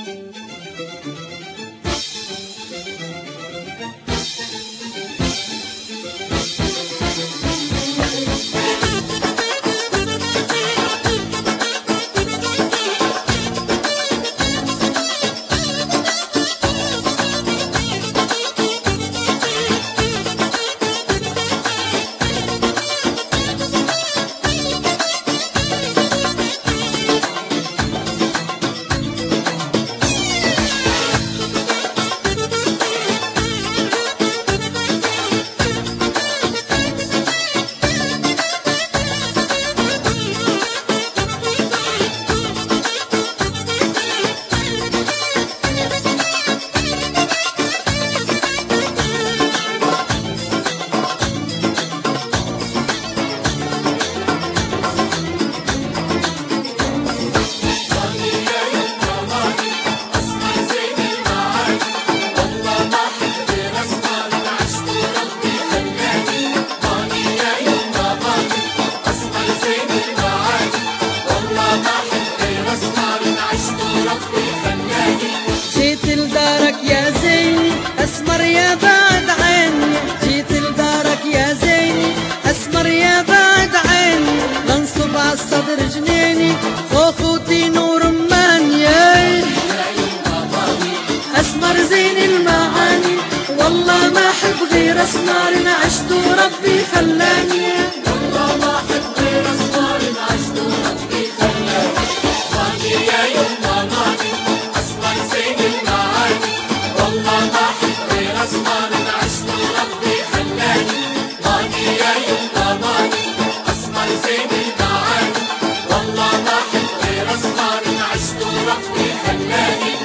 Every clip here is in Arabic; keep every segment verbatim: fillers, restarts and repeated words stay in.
جيت لدارك يا زيني اسمر يا بعد عيني، جيت لدارك يا زيني اسمر يا بعد عيني، منصوب عالصدر جنيني خوخوتي نور رماني، اسمر زين المعاني والله ما احب غير اسمر عشت وربي خلاني، والله ما احب غير اسمر عشت وربي خلاني، ماني يا يما ماني اسمر زين المعاني، والله ما احب غير اسمر عشت وربي خلاني، ماني يا يما ماني اسمر زين المعاني، والله ما احب غير اسمر عشت وربي خلاني.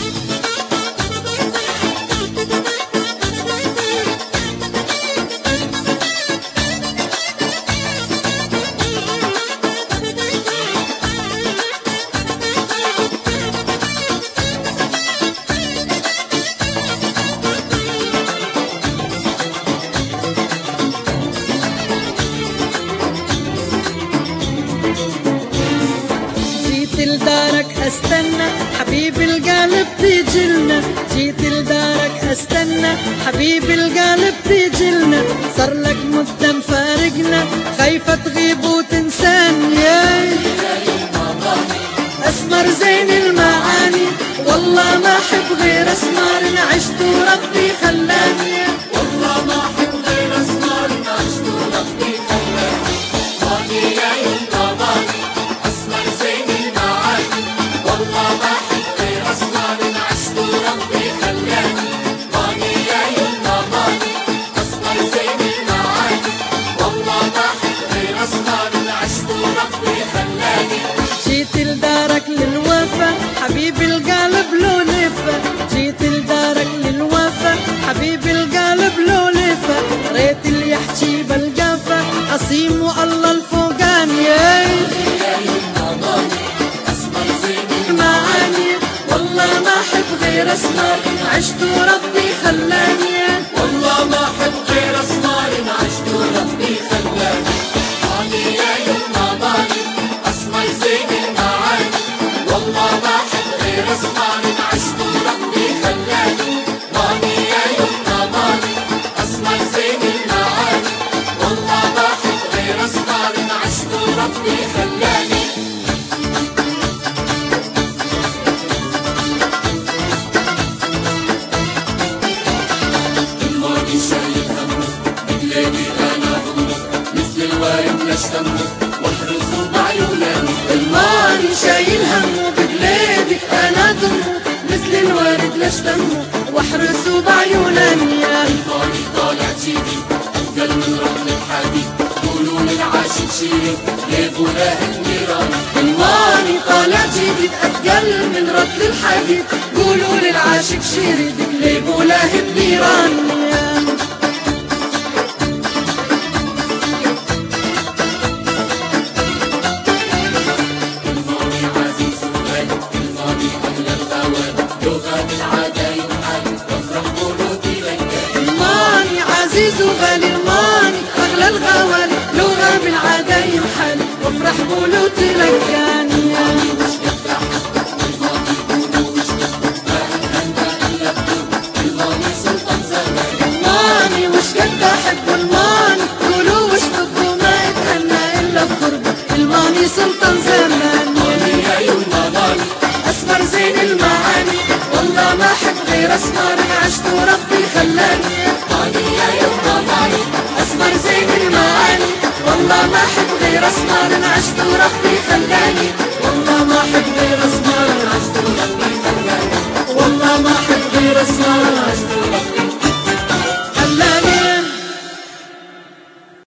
جيت لدارك استنى حبيب القلب تيجلنا، جيت لدارك استنى حبيب القلب تيجلنا، صار لك مدة مفارقنا خايفة تغيب وتنساني، اسمر زين المعاني والله ما احب غير اسمر عشت وربي خلاني، والله ما احب غير اسمر عشت وربي خلاني، ماني يا يما ماني اسمر زين المعاني، والله ما احب غير اسمر عشت وربي خلاني، ماني يا يما ماني اسمر زين المعاني، والله ما احب غير اسمر عشت وربي خلاني. جيت لدارك للوفا حبيب القلب لو لفة، جيت لدارك للوفا حبيب القلب لو لفة، ريت اللي يحكي بالقفا عصيم والله الفوقاني، معاني والله ما احب غير اسمر عشت وربي خلاني، والله ما احب غير اسمر عشت وربي خلاني، ماني يا يما ماني اسمر زين المعاني، والله ما احب غير اسمر عشت وربي خلاني، ماني يا يما ماني اسمر زين المعاني، والله ما احب غير اسمر عشت وربي خلاني. الماضي شايل همه بجلادي انا همه مثل الوارد نشتمه واحرسه بعيوناني، الماضي شايل همه بجلادك انا دمه مثل الورد لشتمه واحرسه بعيوناني، الماضي طالع جيبي افضل من رمل الحديد، قولوا للعاشق شيري ليه بولاه النيران، الماضي طالع جديد اثقل من رطل الحديد، قولوا للعاشق شيري دقلب ولاهب نيران. الماضي عزيز وغالي، الماضي اغلى الغوالي، لغة بالعجايب حالي وافرح بولوتي لنجاني، الماني عزيز وغالي، الماني اغلى الغوالي، لغة بالعدايم حالي وافرح بولوتي لقاني، الماضي مش يفرح الماضي قولوا مش يفرح اسمر عشت وربي خلاني غالية يما ماني اسمر زين المعاني والله ما احب غير اسمر عشت وربي خلاني